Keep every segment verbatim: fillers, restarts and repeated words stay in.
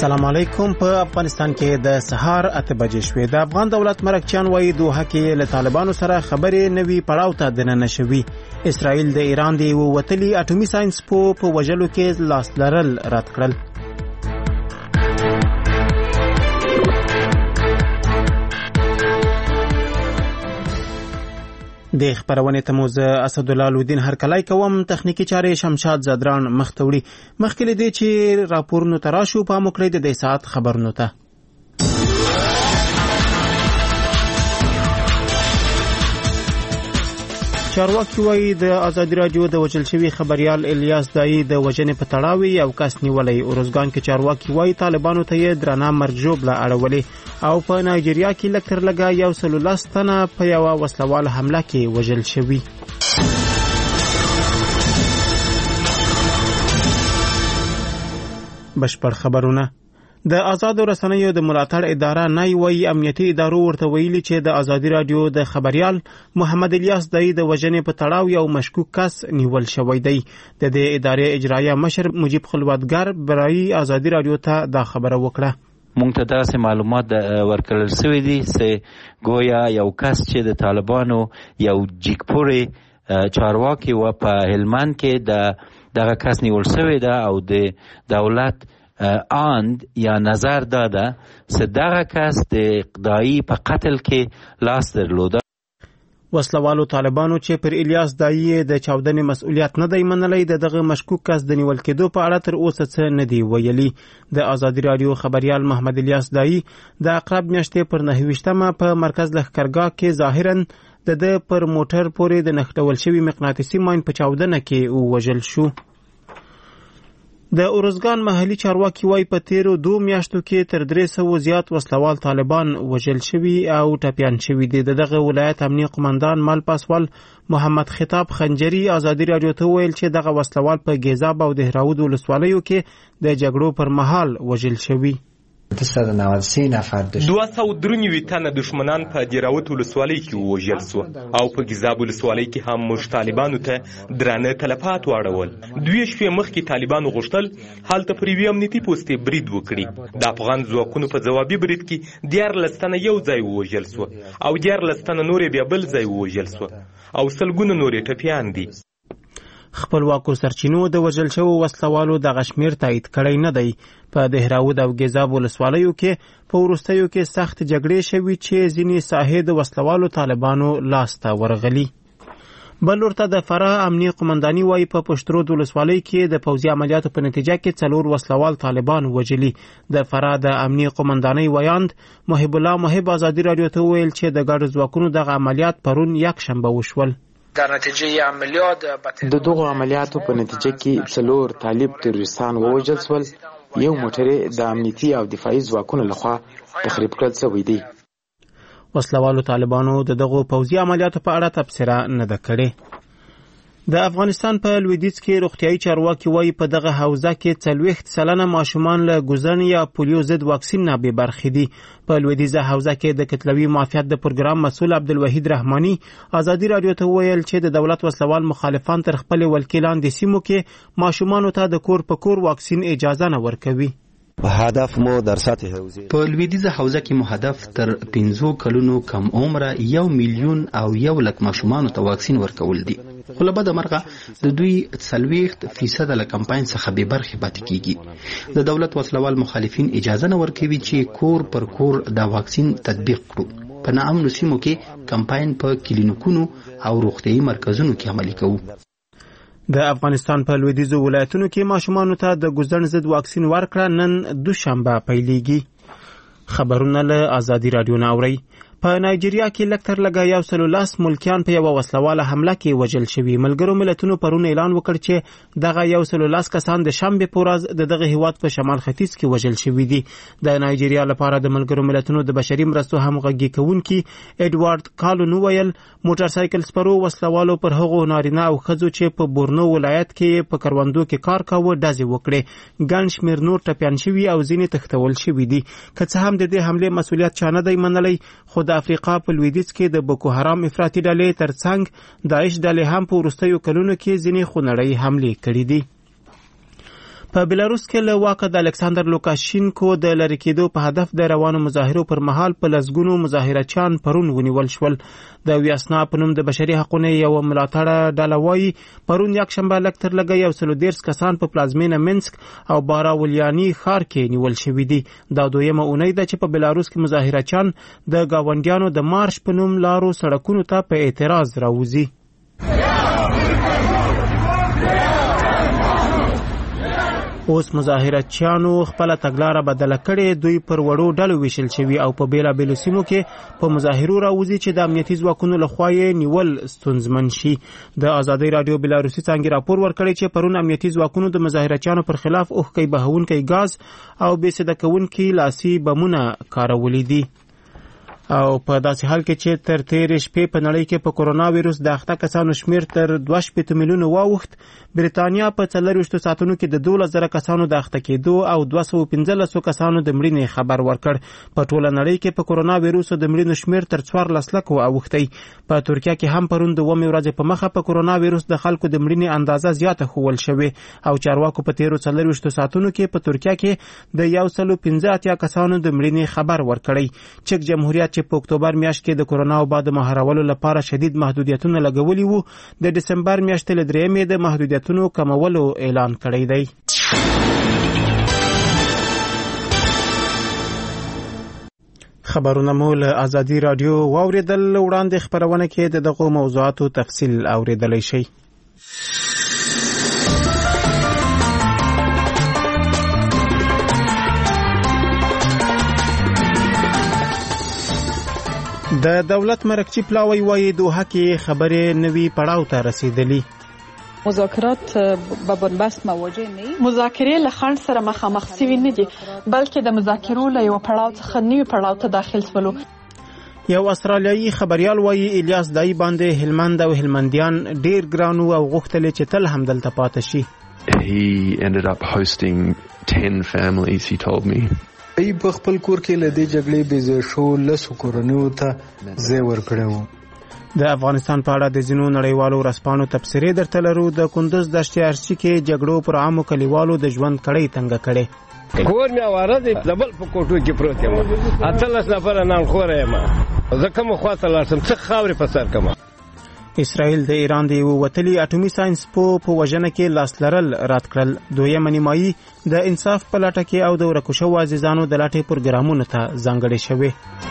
السلام علیکم. په افغانستان کې د سهار اته بجې شوې. د افغان دولت مرکچیان وایي دوحه کې له طالبانو سره خبرې نوي پړاو ته دننه شوي. اسرائیل د ایران د وتلي اټومي ساينس په وژلو کې لاس لرل رد کړل. د خبرونه تموز اسدالله لودین هرکلای کوم. تخنیکی چارې شمشاد زدران مختوړي. مخکې لدی چې راپورونو تراشو په مکړې د ساعت خبرونو ته چارواکي وایي د ازادي رادیو د وژل شوی خبريال الیاس دای د وژنې په تړاو یو کس نیولای. اورزګان کې چارواکي وایي طالبانو ته یې درنه مرګ ژوبله اړولې او په نایجیریا کې لکر لګا یو سلولاس تنه په یو وسلوال حمله کې وژل شوی. بشپړ خبرونه. د آزادو رسنیو د ملاتړ اداره نه وی امنیتي ادارو ورته ویلي چې د ازادي رادیو د خبريال محمد الیاس دای د وژنې په تړاو یو مشکوک کس نیول شوی دی. د دې ادارې اجرایه مشر مجيب خلوتګر برای ازادي رادیو ته دا خبره وکړه. مونږ ته داسې معلومات ورکړل شوی دي چې گویا یو کس چې د طالبانو یو جګپوري چارواکي و په هلمند کې د دغه کس نیول شوی ده او د دولت آند یا نظر داده چې دغه کس د اقدایی په قتل کې لاس درلوده. وسلوالو طالبانو چې پر الیاس دای د چاودنې مسؤلیت نه دی منلی د دغه مشکوک کس د نیول کېدو په اړه تر اوسه څه نه دی ویلي. د ازادي رادیو خبريال محمد الیاس دای د اقرب میاشتې پر نهه ویشتمه په مرکز لښکرګاه کې ظاهرا د د پر موټر پورې د نښتول شوی مقناطیسي ماین په چاودنه کې وژل شو. د اورزګان محلي چارواکي وایي په تیرو دو میاشتو کې تر درې سوه زیات وسلوال طالبان وژل شوي او ټپیان شوي دي. دغه ولایت امنیه قماندان مال پاسوال محمد خطاب خنجری ازادي رادیو ته ویل چې دغه وسلوال په ګیزاب او دهراود ولسوالیو کې د جګړو پر مهال وژل شوي. دوه سوه درې نوي تنه دشمنان په دیراوت ولسوالۍ کې ووژل سو او په ګیزاب ولسوالۍ کې هم موږ طالبانو ته درانه تلفات واړول. دوی شپې مخکې طالبانو غوښتل هلته پر یوې امنیتي پوستې برید وکړي. د افغان ځواکونو په ځوابي برید کې دیارلس تنه یو ځای ووژل سو او دیارلس تنه نورې بیا بل ځای ووژل سو او سلګونه نورې ټپیان دي. خپلواکو سرچینو د وژل شوو وسلوالو د غشمیر تایید کړی نه دی. په دهراود او ګیزاب ولسوالیو کې په وروستیو کې سخت جګړې شوي چې ځینې ساحې د وسلوالو طالبانو لاس ته ورغلي. بل ورته د فراه امنیه قمانداني وایي په پشترود ولسوالۍ کې د پوځي عملیاتو په نتیجه کې څلور وسلوال طالبان وژلي. د فراه د امنیه قماندانۍ ویاند محب الله محب ازادي رادیو ته ویل چې د ګډو ځواکونو دغه عملیات پرون یک شنبه وشول. در نتیجه عملیات د دغو عملیاتو په نتیجه کې څلور طالب تروریستان ووژل شول. یو موټر د امنیتي او دفاعي ځواکونو لخوا تخریب کړل شوی دی. وسلوالو طالبانو د دغو پوځي عملیاتو په اړه تبصره نه ده کړې. د افغانستان په لویدیځ کې روغتیايي چارواکي وایي په دغه حوزه کې څلوېښت سلنه ماشومان له ګوزن یا پولیو ضد واکسین نه بې برخې دي. په لویدیځه حوزه کې د کتلوي معافیت د پروګرام مسؤل عبدالوحید رحماني ازادي رادیو ته ویل چې د دولت وسلوال مخالفان تر خپل ولکې لاندې سیمو کې ماشومانو ته د کور په کور واکسین اجازه نه ورکوي. هدف مو در سطح حوزه په لویدیځه حوزه کې مو هدف تر پنځو کلونو کم عمره یو میلیون او یو لک ماشومانو ته واکسین ورکول دي. خو له بده مرغه د دوی څلوېښت فیصده له کمپاین څخه بې برخې پاتې کیږي. د دولت وسلوال مخالفین اجازه نه ورکوي چې کور پر کور دا واکسین تطبیق کړو. په ناامنو سیمو کې کمپاین په کلینیکونو او روغتیايي مرکزونو کې عملي کوو. د افغانستان په لویدیځو ولایتونو کې ماشومانو ته د ګوزن ضد واکسین ورکړه نن دوشنبه پیلېږي. خبرونه له ازادي رادیو نه اورئ. په نایجیریا کې لکتر لګا یو سلولاس ملکیان په یو وسلواله حمله کې وژل شوي. ملګرو ملتونو پرون اعلان وکړ چې دغه یو سلولاس کسان د شنبه په ورځ د دغه هیواد په شمال ختیځ کې وژل شوي دي. د نایجیریا لپاره د ملګرو ملتونو د بشري مرستو همغږي کوونکي ایډوارد کالون ویل موټر سایکل سپرو وسلوالو پر هغو نارینه او ښځو چې په بورنو ولایت کې په کروندو کې کار کاوه ډزې وکړې. ګڼ شمېر نور ټپیان شوي او ځینې تښتول شوي دي. که څه هم د دې حملې مسؤلیت چا نه دی منلی، خو د افریقا په لویدیځ کې د بوکو حرام افراطي ډلې ترڅنګ داعش ډلې هم په وروستیو کلونو کې ځینې خونړۍ حملې کړې دي. په بیلاروس کې له واکه د الکساندر لوکاشینکو د لری کېدو په هدف د روانو مظاهرو پر مهال په لسګونو مظاهرچیان پرون ونیول شول. د ویاسنا په نوم د بشري حقوقو یو ملاتړه ډله وایي پرون یکشنبه لږ تر لږه یو سل دېرش کسان په پلازمینه منسک او باراولیاني ښار کې نیول شوي دي. دا دویمه اونۍ ده چې په بیلاروس کې مظاهرچیان د ګاونډیانو د مارش په نوم لارو سړکونو ته په اعتراض راوځي. اوس مظاهرچیانو خپل تګلاره بدله کړې، دوی پر وړو ډلو ویشل شوي او په بیلابیلو سیمو کې په مظاهرو راوځي چې د امنیتي ځواکونو لخوا یې نیول ستونزمن شي. د ازادۍ راډیو بیلاروسي څانګې راپور ورکړی چې پرون امنیتي ځواکونو د مظاهرچیانو پر خلاف اوښکۍ بهونکی ګاز او بېسده کوونکي لاسي بمونه کارولي دي. او په داسې حال کې چې تر تیرې شپې په نړۍ کې په کورونا ویروس د اخته کسانو شمیر تر دوه شپېته میلیونه واوښت، بریتانیا په څلرویشتو ساعتونو کې د دولس زره کسانو د اخته کېدو او دوه سوه پنځلسو کسانو د مړینې خبر ورکړ. په ټوله نړۍ کې په کورونا ویروس د مړینو شمیر تر څوارلس لکو اوښتی. په ترکیه کې هم پرون د اوومې ورځې په مخه په کورونا ویروس د خلکو د مړینې اندازه زیاته ښوول شوې او چارواکو په تیرو څلرویشتو ساعتونو کې په ترکیه کې د یو سلو پنځه اتیا کسانو د مړینې خبر ورکړی. چک جمهوریت چې په اکتوبر میاشت کې د کورونا وبا د مهارولو لپاره شدید محدودیتونه لګولي وو، د دسمبر میاشتې له درېیمې د محدودیتونو کمولو اعلان کړی دی. خبرونه مو له ازادي راډیو واوریدل. وړاندې خبرونه کې د دغو موضوعاتو تفصیل اوریدلی شئ. د دولت مرکچی پلاوی وایي دوحه کې خبرې نوي پړاو ته رسیدلی. مذاکرات به بنبست مواجه نه دي. مذاکرې له خنډ سره مخامخ شوي نه دي، بلکې د مذاکرو له یو پړاو څخه نوي پړاو ته داخل شولو. یو استرالیایي خبریال وایي الیاس دای باندې هلمند او هلمندیان ډیر ګرانو او غوښتل چې تل همدلته پاتې شي. He ended up hosting ten families, he told me. ای په خپل کور کې له دې جګړې بې ځای شو لسو کورنیو ته ځای ورکړی و. د افغانستان په اړه د ځینو نړیوالو ورځپاڼو تبصرې درته لرو. د کندوز دشتې ارچي کې جګړو پر عامو کلیوالو د ژوند کړۍ تنګه کړې. کور مې اواره دی، د بل په کوټو کې پروت یم، اتلس نفره نانخوره یم، زه کومه خواته لاړ شم څه خاورې په سر کړم. اسرائیل د ایران د یوه وتلي اټومي ساینس پوه په وژنه کې لاس لرل رد کړل. دویمه نیمایي د انصاف په لټه کې او د ورکو شوو عزیزانو د لټې پروګرامونو ته ځانګړې شوې.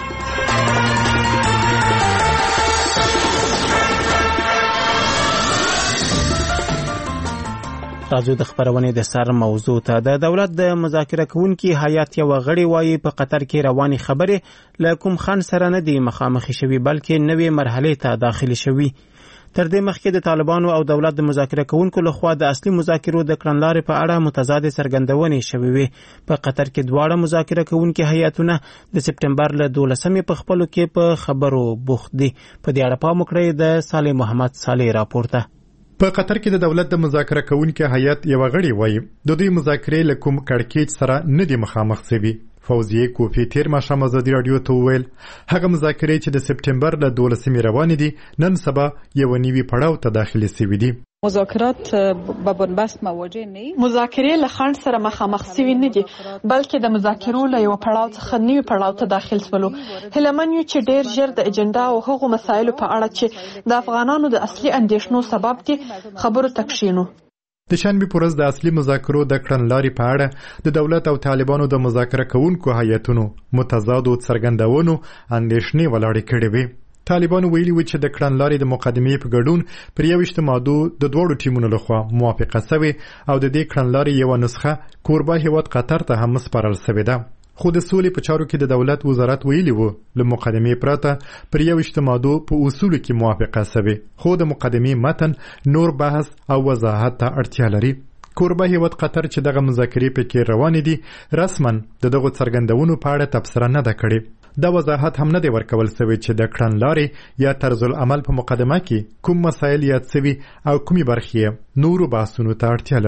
راځو د خبرونې د سر موضوع ته. د دولت د مذاکره کوونکي هیات یو غړي وایي په قطر کې روانې خبرې له کوم خنډ سره نه دي مخامخ شوي، بلکې نوې مرحلې ته داخل شوي. تر دې مخکې د طالبانو او دولت د مذاکره کوونکو لخوا د اصلي مذاکرو د کړنلارې په اړه متضادې څرګندونې شوې وې. په قطر کې دواړه مذاکره کوونکي هیاتونه د سپټمبر له دولسمې په خپلو کې په خبرو بوخت دي. په دې اړه پام وکړئ د صالح محمد صالح راپور ته. په قطر کې د دولت د مذاکره کوونکي هیات یو غړي وایي د دوی مذاکرې له کوم کړکېچ سره نه دي مخامخ شوي. فوزیه کوفی تیر ماښام ازادي راډیو ته وویل هغه مذاکرې چې د سپټمبر له دولسمې روانې دي نن سبا یو نوي پړاو ته داخلي شوي دي. مذاکرات به بنبست مواجه نه دي. مذاکرې له خنډ سره مخامخ شوي نه دي، بلکې د مذاکرو له یو پړاو څخه نوي پړاو ته داخل شولو. هیلهمن یو چې ډیر ژر د اجنډا او هغو مسایلو په اړه چې د افغانانو د اصلي اندېښنو سبب دي خبرو ته کښینو. د شنبې په ورځ د اصلي مذاکرو د کړنلارې په اړه د دولت او طالبانو د مذاکره کوونکو هیاتونو متضادو څرګندونو اندېښنې ولاړې کړې وې. طالبانو ویلي و چې د کړنلارې د مقدمې په ګډون پر یویشتو مادو د دواړو ټیمونو لخوا موافقه شوې او د دې کړنلارې یوه نسخه کوربه هیواد قطر ته هم سپارل شوې ده. خو د سولې په چارو کې د دولت وزارت ویلي و له مقدمې پرته پر یویشتو مادو په اصولو کې موافقه شوې، خو د مقدمې متن نور بحث او وضاحت ته اړتیا لري. کوربه هیواد قطر چې دغه مذاکرې پکې روانې دي رسما د دغو څرګندونو په اړه تبصره نه ده کړې. دا وضاحت هم نه دی ورکول شوی چې د کړنلارې یا طرز العمل په مقدمه کې کوم مسایل یاد شوي او کومې برخې نورو بحثونو ته اړتیا لري.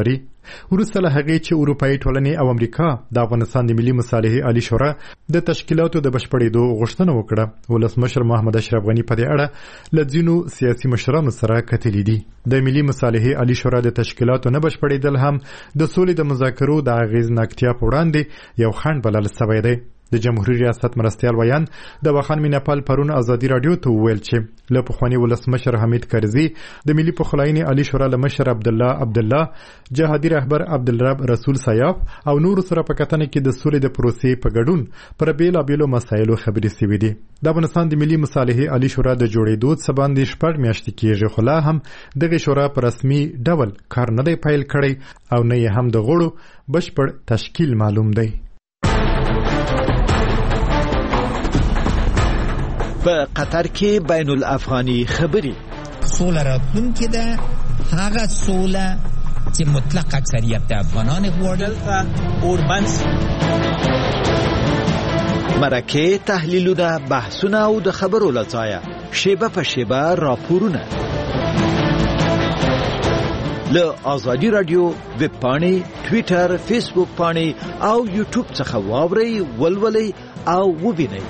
وروسته له هغې چې اروپایي ټولنې او امریکا د افغانستان د ملي مصالحې عالي شورا د تشکیلاتو د بشپړېدو غوښتنه وکړه. ولسمشر محمد اشرف غني په دې اړه له ځینو سیاسي مشرانو سره کتلي دي. د ملي مصالحې عالي شورا د تشکیلاتو نه بشپړېدل هم د سولې د مذاکرو د اغېزناکتیا په وړاندې یو خنډ بلل سوی دی. د جمهوریت ریاست مرستیال ویان د واخان میناپال پرون ازادي رادیو ته وویل چې له پخواني ولسمشر حمید کرزي د ملي پخلاینې عالي شورا له مشر عبدالله عبدالله، جهادي رهبر عبدالرب رسول سیاف او نور سره په کتنه کې د سولې د پروسې په ګډون پر بیلابیلو مسایلو خبرې شوې دي. د افغانستان د ملي مصالحې عالي شورا د جوړېدو څه باندې شپږ میاشتې کېږي، خو لا هم دغه شورا په رسمي ډول کار نه دی پیل کړی او نه یې هم د غړو بشپړ تشکیل معلوم دی. په قطر کې بین الافغاني خبرې سوله راتلونکې ده، هغه سوله چې مطلق اکثریت افغانان غواړي. اوربن مرکه تحلیلونه، بحثونه او د خبرو له ځایه شیبه په شیبه راپورونه له آزادي رادیو ویب پاڼې، ټویټر، فیسبوک پاڼې او یوټیوب څخه واورئ، ولولئ او ووینئ.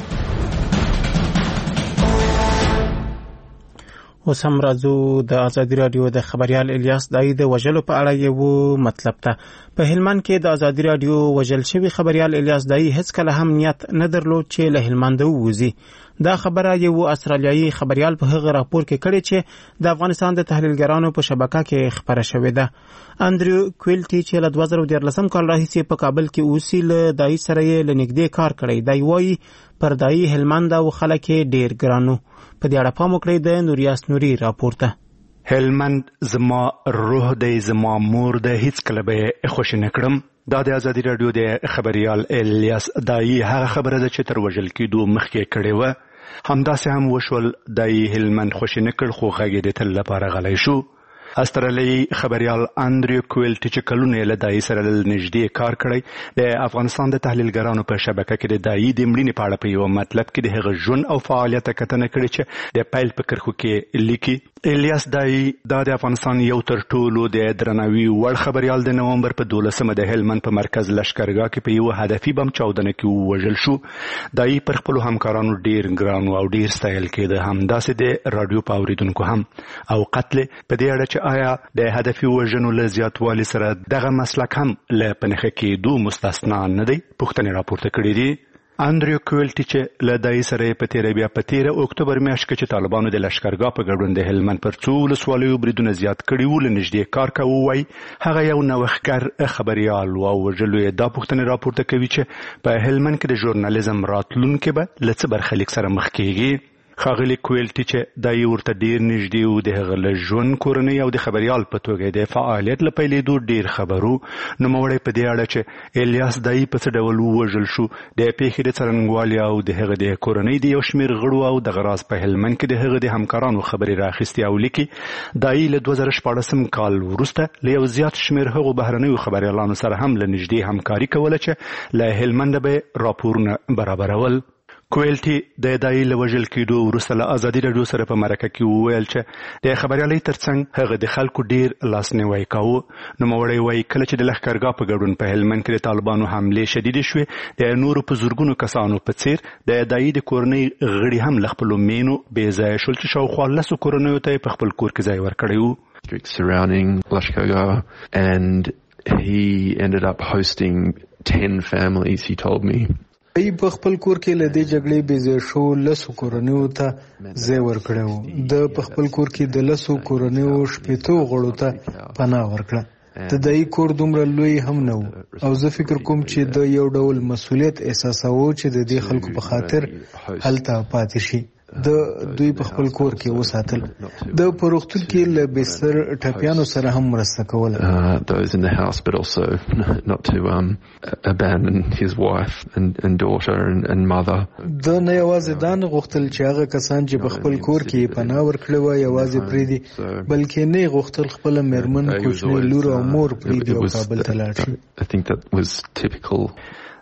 اوس هم راځو د ازادي رادیو د خبريال الیاس دای د وژلو په اړه یو مطلب ته. په هلمند کې د ازادي رادیو وژل شوی خبريال الیاس دای هیڅ کله هم نیت نه درلود چې له هلمند ووځي. دا خبره یو استرالیایي خبريال په هغه راپور کې کړی چې د افغانستان د تحلیلګرانو په شبکه کې خبره شوې ده. اندریو کویلټي چې له دوه زره دیارلسم کال راهیسې په کابل کې اوسي، له دای سره یې له نږدې کار کړی. دی وایي پر دای هلمند او خلک ډیر ګرانو. په دې اړه پام وکړئ د نوریاس نوري راپور ته. هلمند زما روح دی، زما مور دی، هیڅ کله به خوشی نکړم. دا د ازادي رادیو د خبريال الیاس دای هغه خبره ده چې تر وژل کېدو مخکې کړې وه. همداسې هم وشول. دای هلمند خوشی نکړ خو غږ یې د تل لپاره غلی شو. استرالیایي خبريال اندریو کویلټي چې کلونه یې له دای سره نږدې کار کړی، د افغانستان د تحلیلګرانو په شبکه کې د دای د مړینې په اړه په یو مطلب کې د هغه ژوند او فعالیت کتنه کړې چې د پیل په کرښو کې لیکي. الیاس دای دا د افغانستان یو تر ټولو د درناوي وړ خبريال د نومبر په دولسمه د هلمند په مرکز لشکرګاه کې په یو هدفي بم چاودنه کې ووژل شو. دای پر خپل همکارانو ډیر ګران او ډیر ستایل کېده، همداسې د رادیو په اوریدونکو هم. او قتل په دې اړه چې آیا د هدفي وژنو له زیاتوالي سره دغه مسلک هم له پنهخه کېدو مستثنا نه دی، پوښتنې راپورته کړي دي. اندریو کویلټي چې له دای سره په تیره بیا په تیره اکتوبر میاشت کې چې طالبانو د لشکرګاه په ګډون د هلمند پر څو ولسوالیو بریدونه زیات کړي وو، له نږدې کار کوي. وایي هغه یو نوښتګر خبريال و او وژلو یې دا پوښتنې راپورته کوي چې په هلمند کې د ژورنالیزم راتلونکې به له څه برخلیک سره مخ کېږي. ښاغلي کویلټي چې دای ورته ډیر نږدې و، د هغه له ژوند، کورنۍ او د خبريال په توګه د فعالیت له پیلېدو ډیر خبرو. نوموړی په دې اړه چې الیاس دای په څه ډول ووژل شو، د پیښې د څرنګوالي او د هغه د کورنۍ د یو شمېر غړو او دغه راز په هلمند کې د هغه د همکارانو خبرې راخیستې او لیکي. دای له دوه زره شپاړسم کال وروسته له یو زیات شمېر هغو بهرنیو خبریالانو سره هم له نږدې همکاري کوله چې له هلمنده به راپورونه برابرول. کویلټي د دای له وژل کېدو وروسته له ازادي رادیو سره په مرکه کې وویل چې د خبریالۍ ترڅنګ هغه د خلکو ډیر لاسنیوی کاوه. نوموړی وایي کله چې د لښکرګاه په ګډون په هلمند کې د طالبانو حملې شدیدې شوې، د نورو په زرګونو کسانو په څیر د دای د کورنۍ غړي هم له خپلو مینو بې ځایه شول چې شاوخوا لسو کورنیو ته یې په خپل کور کې ځای ورکړی و. Surrounding Lashkargah, and he ended up hosting ten families, he told me. ای په خپل کور کې له دې جګړې بې ځای شو لسو کورنیو ته ځای ورکړی و. د په خپل کور کې د لسو کورنیو شپېتو غړو ته پناه ورکړه. د دای کور دومره لوی هم نه و او زه فکر کوم چې د یو ډول مسؤلیت احساساوه چې د دې خلکو په خاطر هلته پاتې شي. د دوی په خپل کور کې وساتل. د پروختون کې له بستر ټپیانو سره هم مرسته کوله. Those in the house, but also not to um, abandon his wife and, and daughter and, and mother. د نه یوازې دا نه غوښتل چې هغه کسان چې په خپل کور کې پناه ورکړی وه یوازې پرېږدي، بلکې نه یې غوښتل خپله مېرمن، کوچنۍ لور او مور پرېږدي او کابل ته لاړ شي. I think that was typical.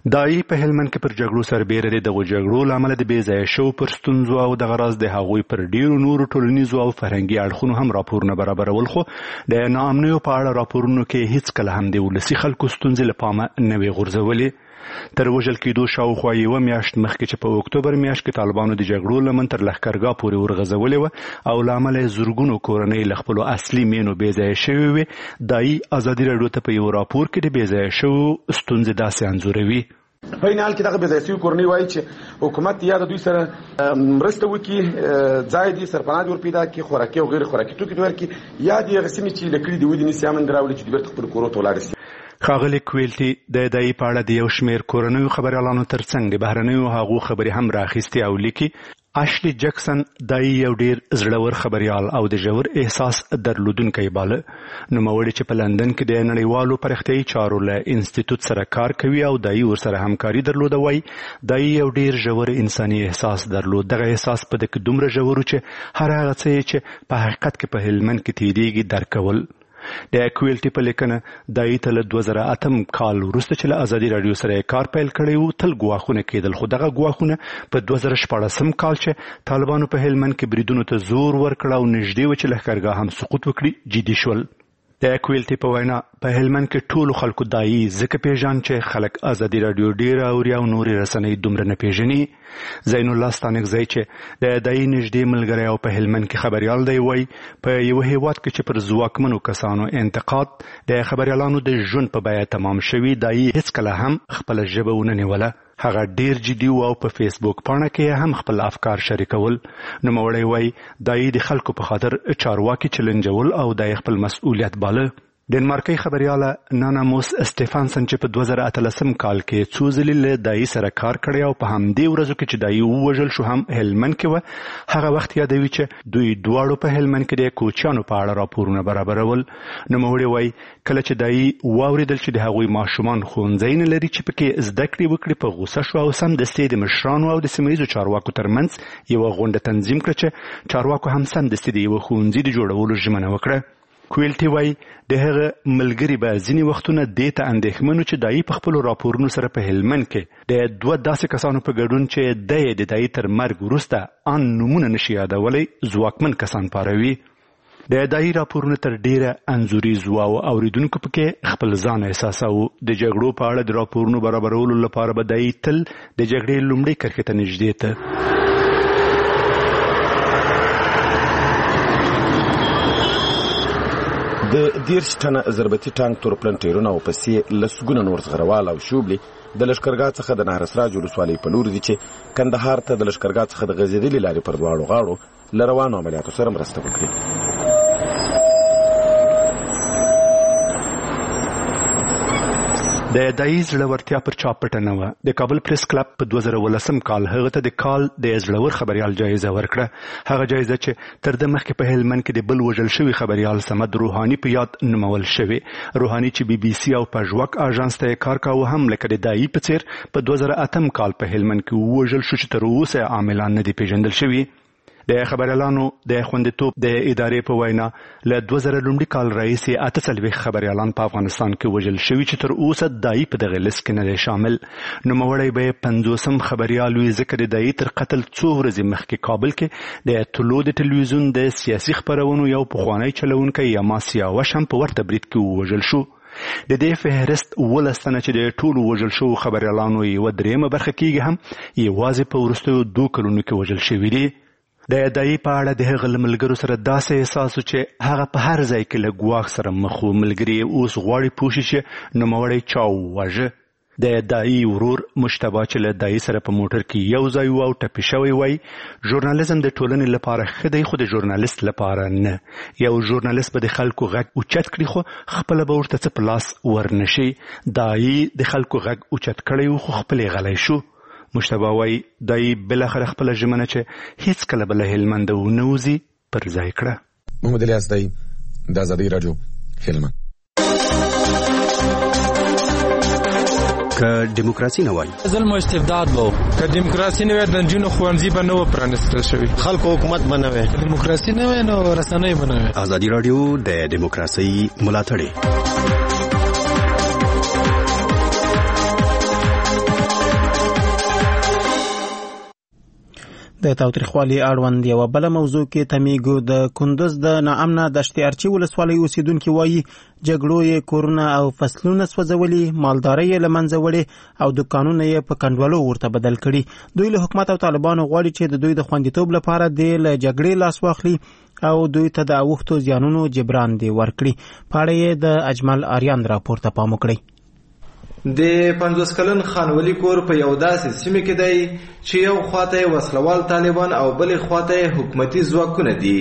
دایي په هلمند کې پر جګړو سربیره د دغو جګړو له امله د بې ځایه شوو پر ستونزو او دغه راز د هغوی پر ډیرو نورو ټولنیزو او فرهنګي اړخونو هم راپورونه برابرول، خو د ناامنیو په اړه راپورونو کې هیڅکله هم د ولسي خلکو ستونزې له پامه نه وې غورځولې. تر وژل کېدو شاوخوا یوه میاشت مخکې چې په اکتوبر میاشت کې طالبانو د جګړو لمن تر لښکرګاه پورې ورغځولې وه او له امله یې زرګونو کورنۍ له خپلو اصلي مینو بې ځایه شوې وې، دایي ازادي راډیو ته په یو راپور کې د بې ځایه شوو ستونزې داسې انځوروي. په این حال کې دغه بې ځایه شوي کورنۍ وایي چې حکومت یا د دوی سره مرسته وکړي، ځای دې سرپناه دې ور پیدا کړي، خوراکي او غیر خوراکي توکي دې ورکړي، یا دې هغه سیمې چې لکړي دې ودې نیسي امن راولي چې دوی بیرته خپلو کورو ته ولاړ شي. ښاغلي کویلټي د دایي په اړه د یو شمېر کورنیو خبریالانو ترڅنګ د بهرنیو هغو خبرې هم راخیستې او لیکي. اشلی جکسن دایي یو ډیر زړور خبریال او د ژور احساس درلودونکی باله. نوموړی چې په لندن کې د نړیوالو پرختیایي چارو له انسټیټوټ سره کار کوي او دایي ورسره همکاري درلوده، وایي دایي یو ډیر ژور انساني احساس درلود. دغه احساس په ده کې دومره ژور چې هر هغه څه چې په حقیقت کې په هلمند کې تیریږي درک کول. د کویلټي په لیکنه دایي ته له دوه زره اتم کال وروسته چې له ازادي راډیو سره کار پیل کړی و تل ګواښونه کېدل، خو دغه ګواښونه په دوه زره شپاړسم کال چې طالبانو په هلمند کې بریدونو ته زور ورکړ او نږدې و چې لښکرګاه هم سقوط وکړي جدي شول. د کویلټي په وینا په هلمند کې ټولو خلکو دایي ځکه پیژان چې خلک ازادي راډیو ډېره اوري او نورې رسنۍ دومره نه پیژني. زین الله ستانکزی چې د دایي نږدې ملګری او په هلمند کې خبریال دی، وایي په یو هیواد کې چې پر ځواکمنو کسانو انتقاد د خبریالانو د ژوند په بیه تمام شوي، دایي هیڅکله هم خپله ژبه ونه نیوله. هغه ډیر جدي و او په فیسبوک پاڼه کې هم خپل افکار شریکول. نوموړی وایي دایي د خلکو په خاطر چارواکي چلنجول او د خپل مسؤلیت باله. ډنمارکي خبرياله نانا موس استفانسن چې په دوه زره اتلسم کال کې څو ځلې له دایي سره کار کړی او په همدې ورځو کې چې دایي ووژل شو هم هلمند کې و، هغه وخت یادوي چې دوی دواړو په هلمند کې د کوچیانو په اړه راپورونه برابرول. نوموړی وایي کله چې دایي واورېدل چې د هغوی ماشومان ښوونځی نه لري چې پکې زده کړې وکړي، په غوسه شو او سمدستي د مشرانو او د سیمه ییزو چارواکو ترمنځ یوه غونډه تنظیم کړه چې چارواکو هم سمدستي د یوه ښوونځي د جوړولو ژمنه وکړه. کویلټي وایي د هغه ملګري به ځینې وختونه دې ته اندېښمن چې دایي په خپلو راپورونو سره په هلمند کې د دوه داسې کسانو په ګډون چې دی یې د دایي تر مرګ وروسته ان نومونه نشي یادولی ځواکمن کسان پاروي. د دایي راپورونه تر ډیره انځوریز و او اوریدونکو پکې خپل ځان احساساوه. د جګړو په اړه د راپورونو برابرولو لپاره به دایي تل د جګړې لومړۍ کرښې ته نږدې ته د دیرش ټنه ضربتي ټانک تورپلن ټیرونه او پسې لسګونه نور زغروال او شوبلي د لښکرګاه څخه د نهرسراج ولسوالۍ په لور دي چې کندهار ته د لښکرګاه څخه د غځېدلې لارې پر دواړو غاړو له روانو عملیاتو سره مرسته وکړي. د دایي زړورتیا پر چا پټه نه وه. د کابل پریس کلب په دوه زره ولسم کال هغه ته د کال د زړور خبریال جایزه ورکړه. هغه جایزه چې تر د مخکې په هلمند کې د بل وژل شوي خبریال صمد روحاني په یاد نومول شوی. روحاني چې بي بي سي او پژواک اژانس ته کار کاوه هم لکه د دایي په څیر په دوه زره اتم کال په هلمند کې وژل شو چې تر اوسه عاملان نه دي پیژندل شوي. د خبریالانو د خوندیتوب د ادارې په وینا له دوه زره لومړي کال راهیسې اته څلوېښت خبریالان په افغانستان کې وژل شوي چې تر اوسه دایي په دغه لیست کې نه دی شامل. نوموړی به یې پنځوسم خبریال وي ځکه د دایي تر قتل څو ورځې مخکې کابل کې د طلوع د ټلویزیون د سیاسي خپرونو یو پخوانی چلونکی یما سیاوش هم په ورته برید کې ووژل شو. د دې فهرست ولس تنه چې د ټولو وژل شوو خبریالانو یوه درېیمه برخه کېږي هم یوازې په وروستیو دوه کلونو کې وژل شوي دي. د دایي په اړه د هغه له ملګرو سره داسې احساس و چې هغه په هر ځای کې له ګواښ سره مخ و. ملګري یې اوس غواړي پوه شي چې نوموړی چا وواژه. د دایي ورور مشتبه چې له دایي سره په موټر کې یو ځای و او ټپي شوی وایي ژورنالیزم د ټولنې لپاره ښه دی خو د ژورنالیست لپاره نه. یو ژورنالیست به د خلکو غږ اوچت کړي خو خپله به ورته څه په لاس ورنشي. دایي د خلکو غږ اوچت کړی و خو خپل یې غلی شو. مشتبه وایي دایي بالاخره خپله ژمنه چې هیڅکله به له هلمنده ونه وځي پر ځای کړه. محمد الیاس دایي، د ازادۍ راډیو، هلمند. که دیموکراسي نه وای ظلم او استبداد وو، که دیموکراسي نه وای د نجونو ښوونځي به نه و پرانیستل شوي، خلکو حکومت به نه وای، دیموکراسي نه وای نو رسنۍ به نه وای. ازادي راډیو د دیموکراسي ملاتړی. د تاوتریخوالي اړوند یوه بله موضوع کې تمیګو د کندز د ناامنه دشت ارچي ولسوالۍ اوسیدونکي وایي جګړو یې کورونه او فصلونه سوځولي، مالدارۍ یې له منځه وړې او دوکانونه یې په کنډوالو ورته بدل کړي. دوی له حکومت او طالبانو غواړي چې د دوی د خوندیتوب لپاره د له جګړې لاس واخلي او دوی ته د اوښتو زیانونو جبران دی ورکړي. په اړه یې د اجمل آریان راپور ته پام وکړئ. د پنځوس کلن خانولی کور په یو داسې سیمه کې دی چې یو خواته وسلوال طالبان او بل خواته حکومتي ځواکونه دي.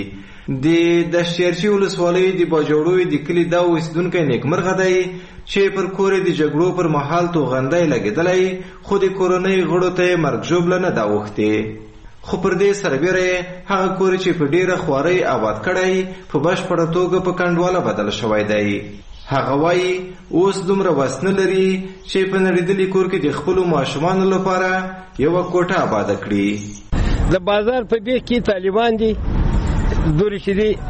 د دشتیارچي ولسوالۍ د باجوړوي د کلي دا اوسیدونکی نیکمرغه دی چې پر کور د جګړو پر مهال توغندی لګېدلی، خو د کورنۍ غړو ته مرګ ژوبله نه ده اوښتې. خو پر دې سربیره هغه کور چې په ډیره خوارۍ آباد کړی په بشپړه توګه په کنډواله بدل شوی دی. هغه وایي اوس دومره وس نه لري چې په نړېدلي کور کې د خپلو ماشومانو لپاره یوه کوټه آباده کړي. د بازار په بیخ کې طالبان دي، دورې چې دي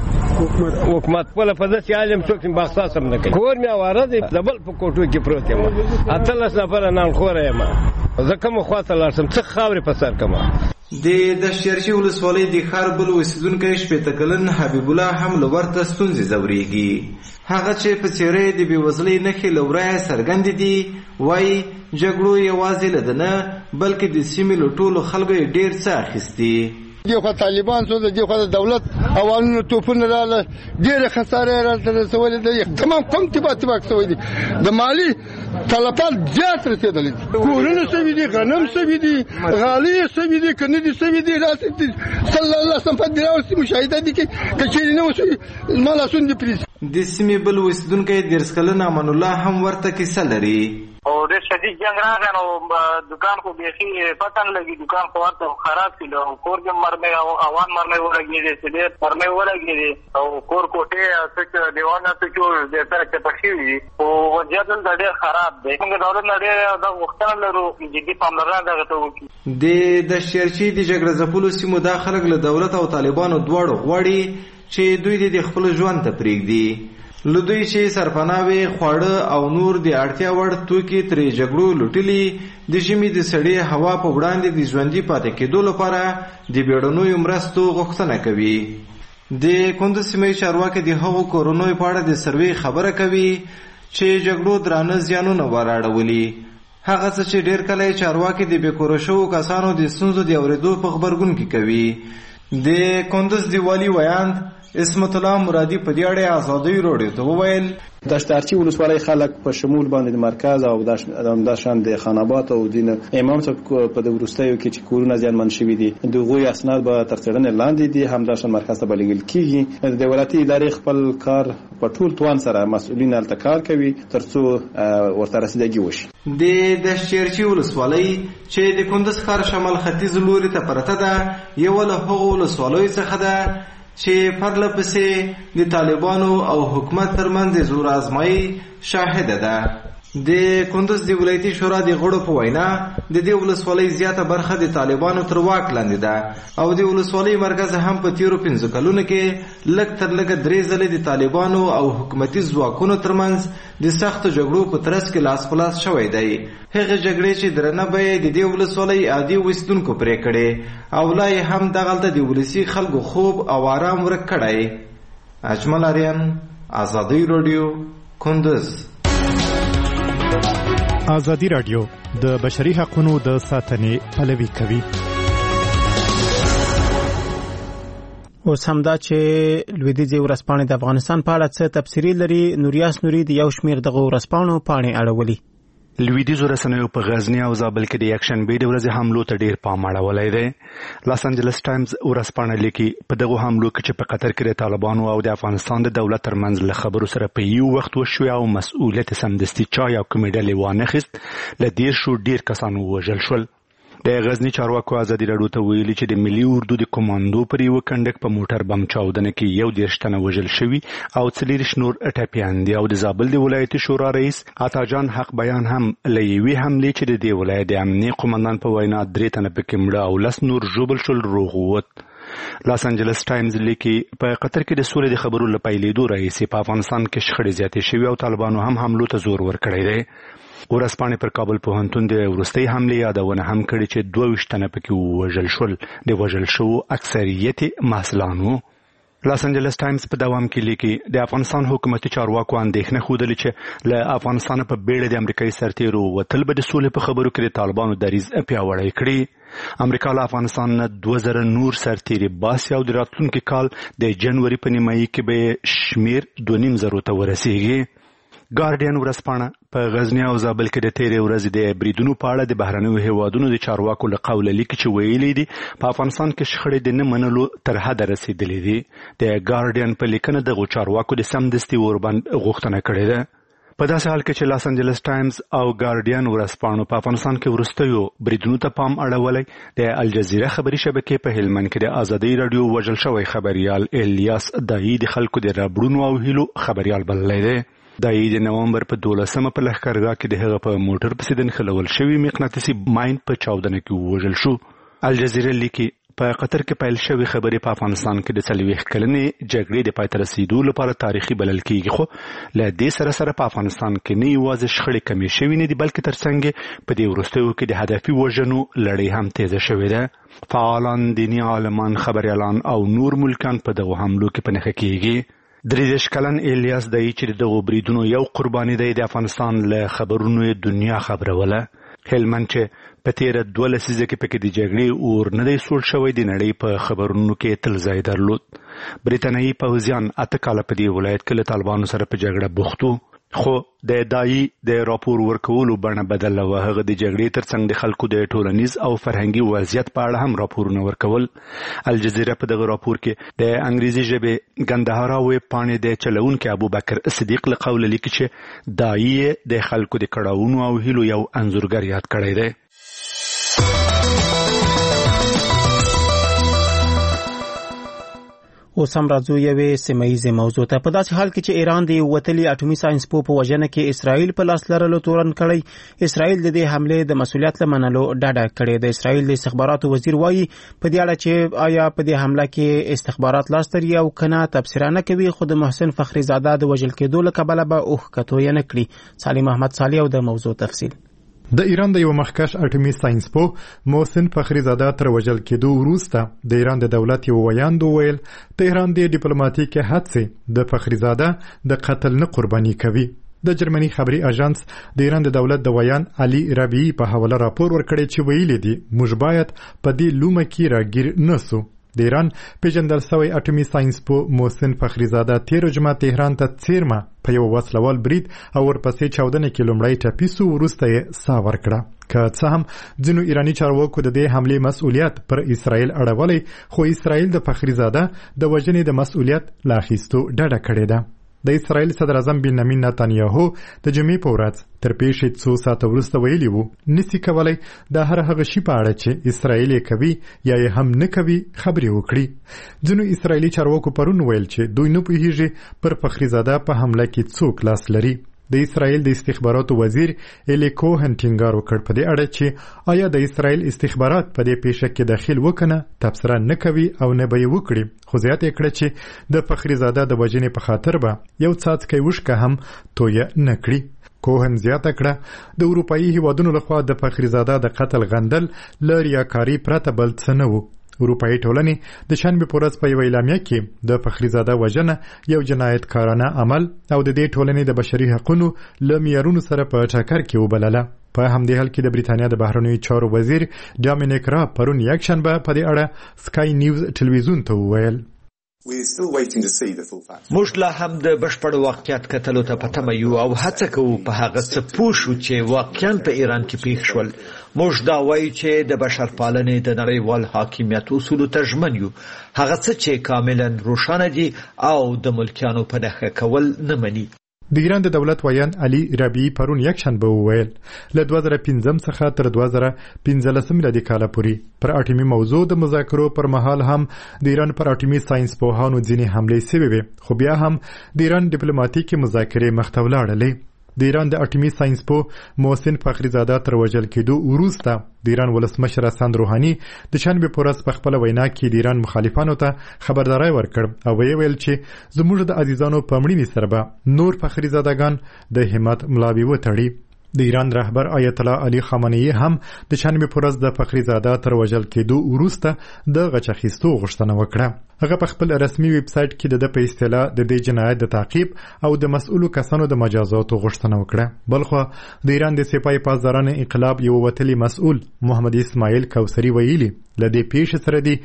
حکومت خپله په داسې حال یم څوک بخصاص هم نه کوي. کور مې اواره دی، د بل په کوټو کې پروت یم، اتلس نفره نانخوره یم، زه کومه خواته لاړ شم څه خاورې په سر کړم. د دشتیارچي ولسوالۍ د ښار بل اوسیدونکی شپېته کلن حبیب الله هم له ورته ستونزې ځورېږي. هغه چې په څېره د بېوزلۍ نښې له ورایه څرګندې دي وایي جګړو یوازې له ده نه بلکې د سیمې له ټولو خلکو یې ډېر څه اخیستي. دې خوا طالبان شو، دې خوا د دولت اوانونو توپونه راغله، ډېرې خسارې یې راته رسولې دي، تمام کم تباه تباه شوی دي، د مالي تلفات زیات رسېدلی دي، کورونه سوي دي، غنم سوي دي، غالۍ یې سوي دي، که نه دي سوي دي راسې صلی الله وسلم په دې راوستي مشاهده دي کې که چېرې نه وسوي زما لاسونه دې پرېږدي. د سیمې بل اوسیدونکی دېرش کلن امان الله هم ورته کیسه لري. او ډېر شدید جنګ راغی نو دکان خو بیخي پته نه لګي، دکان خو ورته خراب کړي او کور کې مرمۍ او اوان مرمۍ ولګېدې، چې ډېر مرمۍ ولګېدې او کور کوټې څه دیوالونه څه چې ډېر سره چپه شوي دي او وضعیت دلته ډېر خراب دی. موږ دولت نه ډېر دا غوښتنه لرو جدي پاملرنه دغه ته وکړي. د دشتیارچي د جګړه ځپلو سیمو دا خلک له دولت او طالبانو دواړو غواړي چې دوی د خپل ژوند ته پرېږدي. له دوی چې سرپناوې، خواړه او نور د اړتیا وړ توکي ترې جګړو لوټلي، د ژمي د سړې هوا په وړاندې د ژوندي پاتې کېدو لپاره د بیړنیو مرستو غوښتنه کوي. د کندز سیمې چارواکي د هغو کورنیو په اړه د سروې خبره کوي چې جګړو درانه زیانونه وراړولي. هغه څه چې ډېر کله چارواکي د بېکوره شوو کسانو د ستونزو د اورېدو په غبرګون کې کوي. د کندز د والي ویاند اسمت الله مرادي په دې اړه ازادي راډیو ته وویل دشتارچي ولسوالۍ خلک په شمول باندې د مرکز او د شان د خانابات او د امام صاحب په د ورستیو کې چې کورونه زیانمن شوي دي د غوي اسناد به تر څېړنې لاندې دي، همداشان مرکز ته بلګل کیږي. د ولایتي ادارې خپل کار په ټول توان سره مسؤلین هلته کار کوي ترڅو ورته رسیدګي وشي. د دشتارچي ولسوالۍ چې د کندز ښار شمال ختیځ لوري ته پرته ده یوه له هغو ولسوالیو څخه ده چې پرله پسې د طالبانو او حکومت ترمنځ د زور آزمایي شاهده ده. د کندز د ولایتي شورا د غړو په وینا د دې ولسوالۍ زیاته برخه د طالبانو تر واک لاندې ده او د ولسوالۍ مرکز هم په تیرو پنځه کلونو کې لږ تر لږه درې ځلې د طالبانو او حکومتي ځواکونو ترمنځ د سختو جګړو په ترڅ کې لاس په لاس شوی دی. هغې جګړې چې درنه بیې د دې ولسوالۍ عادي اوسېدونکو پرې کړې او لا یې هم دغلته د ولسي خلکو خوب او آرام ورک کړی. اجمل آریان، ازادي راډیو، کندز. ازادي راډیو د بشري حقوقو د ساتنې پلوي کوي. اوس همدا چې لویدیځې ورځپاڼې د افغانستان په اړه څه تبصرې لري، نوریاس نوري د یو شمېر دغه ورځپاڼو پاڼې اړولي. لویدیځو رسنیو په غزني او زابل کې د یکشنبې د ورځې حملو ته ډیر پام اړولی دی. لاس انجلس ټایمز ورځپاڼه لیکي په دغو حملو کې چې په قطر کې د طالبانو او د افغانستان د دولت ترمنځ له خبرو سره په یو وخت وشوې او مسؤلیت سمدستي چا یا کومې ډلې وانخیست، له دیرشو ډیر کسان ووژل شول. د غزني چارواکو ازادي راډیو ته ویلي چې د ملي اردو د کمانډو پر یوه کنډک په موټر بم چاودنه کې یو دېرش تنه وژل شوي او څلېرویشت نور ټپیان دي او د زابل د ولایتي شورا رئیس عطاجان حق بیان هم له یوې حملې چې د دې ولایت د امنیې قومندان په وینا درې تنه پکې مړه او لس نور ژوبل شول روغ ووت. لاس انجلس ټایمز لیکي په قطر کې د سولې د خبرو لپاره راهیسې په افغانستان کې شخړې زیاتې شوې او طالبانو هم حملو ته زور ورکړی دی. ورځپاڼې پر کابل پوهنتون د وروستۍ حملې یادونه هم کړې چې دوه ویشت تنه پکې ووژل شول. د وژل شوو اکثریت محصلان وو. لاس انجلس ټایمز په دوام کې لیکي د افغانستان حکومتي چارواکو اندېښنه ښودلې چې له افغانستان په بیړه د امریکایي سرتیرو وتل به د سولې په خبرو کې د طالبانو دریځ پیاوړی کړي. امریکا له افغانستان نه دوه زره نور سرتیري باسي او د راتلونکي کال د جنوري په نیمایي کې به شمیر دوه نیم زرو ته ورسیږي. ګارډین ورځپاڼه په غزنی او زابل کې د تیرې ورځې د بریدونو په اړه د بهرنیو هیوادونو د چارواکو له قوله لیکي چې ویلي دي په افغانستان کې شخړې د نه منلو تر حده رسیدلې دي. د ګارډین په لیکنه دغو چارواکو د سمدستي وربند غوښتنه کړې ده. په داسې حال کې چې لاس انجلس ټایمز او ګارډین ورځپاڼو په افغانستان کې وروستیو بریدونو ته پام اړولی، د الجزیره خبري شبکې په هلمند کې د ازادۍ راډیو وژل شوی خبریال الیاس دایی د خلکو د ربړونو او هیلو خبریال بللی دی. دایی د نومبر په دولسمه په لښکرګاه کې د هغه په موټر پسې د نښلول شوي مقناطیسي ماین په چاودنه کې ووژل شو. الجزیره لیکي په قطر کې پیل شوې خبرې په افغانستان کې د څلوېښت کلنې جګړې د پای ته رسېدو لپاره تاریخي بلل کېږي، خو له دې سره سره په افغانستان کې نه یوازې شخړې کمې شوې نه دي بلکې ترڅنګ په دې وروستیو کې د هدفي وژنو لړۍ هم تیزه شوې ده. فعالان، دیني عالمان، خبریالان او نور ملکان په دغو حملو کې په نښه کېږي. درې دېرش کلن الیاس دایی چې د دغو بریدونو یو قرباني دی د افغانستان له خبرونو یې دنیا خبروله. هلمند چې په تیره دوه لسیزه کې پکې د جګړې اور نه دی سوړ شوی د نړۍ په خبرونو کې تل ځای درلود. بریتانیایي پوځیان اته کاله په دې ولایت کې له طالبانو سره په جګړه بوخت وو، خو د دایی د راپور ورکولو بڼه بدله وه. هغه د جګړې ترڅنګ د خلکو د ټولنیز او فرهنګي وضعیت په اړه هم راپورونه ورکول. الجزیره په دغه راپور کې د انګریزي ژبې ګندهارا ویب پاڼې د چلونکي ابوبکر صدیق له قوله لیکي چې دایی د خلکو د کړاوونو او هیلو یو انځورګر یاد کړی دی. اوس هم راځو یوې سیمهییزې موضوع ته. په داسې حال کې چې ایران د یو وتلي اټومي ساینسپوه په وژنه کې اسرائیل په لاس لرلو تورن کړی، اسرائیل د دې حملې د مسؤلیت له منلو ډډه کړې. د اسرائیل د استخباراتو وزیر وایي په دې اړه چې آیا په دې حمله کې استخبارات لاس لري او کنه تبصره نه کوي، خو د محسن فخری زاده د وژل کېدو له کبله به اوښ کتو یې نه کړي. سالم احمد صالح او د موضوع تفصیل. د ایران د یو مخکښ اټومي ساینسپوه محسن فخری زاده تر وژل کېدو وروسته د ایران د دولت یو ویاند وویل تهران د ډیپلوماټیکې هڅې د فخری زاده د قتل نه قرباني کوي. د جرمني خبري اژانس د ایران د دولت د ویان علي ربیعي په حواله راپور ورکړی چې ویلي دي موږ باید په دې لومه کې راګیر نسو. د ایران پیژندل شوی اټومي ساینسپوه محسن فخری زاده تیر جمعه تهران ته څیرمه په یو وسلوال برید او ورپسې چاودنه کې لومړی ټپي سو، وروسته یې ساه ورکړه. که څه هم ځینو ایراني چارواکو د دې حملې مسؤلیت پر اسرائیل اړولی، خو اسرائیل د فخری زاده د وژنې د مسؤلیت له اخیستو ډډه کړې ده. د اسرائیل صدر اعظم بنیامین نتانیاهو د جمعې په ورځ تر پیښې څو ساعته وروسته ویلي وو نسی کولی د هر هغه شي په اړه چې اسرائیل یې کوي یا یې هم نه کوي خبرې وکړي. ځینو اسرائیلي چارواکو پرون ویل چې دوی نه پوهیږي پر فخری زاده په حمله کې څوک لاس لري. د اسرائیل د استخباراتو وزیر الی کوهن ټینګار وکړ په دې اړه چې آیا د اسرائیل استخبارات په دې پیښه کې داخل وکنه تبصره نه کوي او نه به یې وکړي، خو زیات یې کړه چې د فخری زاده د وژنې په خاطر به یو څاڅکی وشکه هم تویه نه کړي. کوهن زیاته کړه د اروپایي هیوادونو لخوا د فخری زاده د قتل غندل له ریاکاري پرته بل څه نه وو. اروپایي ټولنې د شنبې په ورځ په یوه اعلامیه کې د فخری زاده وژنه یو جنایتکارانه عمل او د دې ټولنې د بشري حقونو له معیارونو سره په ټکر کې وبلله. په همدې حال کې د بریتانیا د بهرنیو چارو وزیر ډامینیک راب پرون یکشنبه په دې اړه سکای نیوز ټلویزیون ته وویل موږ لا هم د بشپړ واقعیت کتلو ته په تمه یو او هڅه کوو په هغه څه پوه شو چې واقعا په ایران کې پیښ شول. موږ دا وایو چې د بشرپالنې د نړیوال حاکمیت اصولو ته ژمن یو، هغه څه چې کاملا روښانه دي او د ملکیانو په نښه کول نه مني. د ایران د دولت ویان علي ربیعي پرون یکشنبه وویل له دوه زره پنځم څخه تر دوه زره پنځلسم میلادي کاله پورې پر اټومي موضوع د مذاکرو پر مهال هم د ایران پر اټومي ساینس پوهانو ځینې حملې شوې وې، خو بیا هم د ایران ډیپلوماټیکې مذاکرې مخ ته ولاړلې. د ایران د اټومي ساينس په محسن فخریزاده تر وژل کېدو وروسته د ایران ولسمشر حسن روحاني د شنبه په ورځ په خپل وینا کې د ایران مخالفانو ته خبرداري ورکړ او ویل چې زموږ د عزیزانو په مړینې سره به نور فخریزادهګان د همت ملابي وتړي. د ایران رهبر آیت الله علي خامنه‌ای هم د شنبه په ورځ د فخریزاده تر وژل کېدو وروسته د غچ اخیستو غوښتنه وکړه. هغه په خپل رسمي ویب سټ کې د په اصطلاح د دې جنایت د تعقیب او د مسؤلو کسانو د مجازاتو غوښتنه وکړه. بلخو د ایران د سپاه پاسداران انقلاب یو وتلی مسؤل محمد اسماعیل کوثری ویلي لدې پیښې سره دی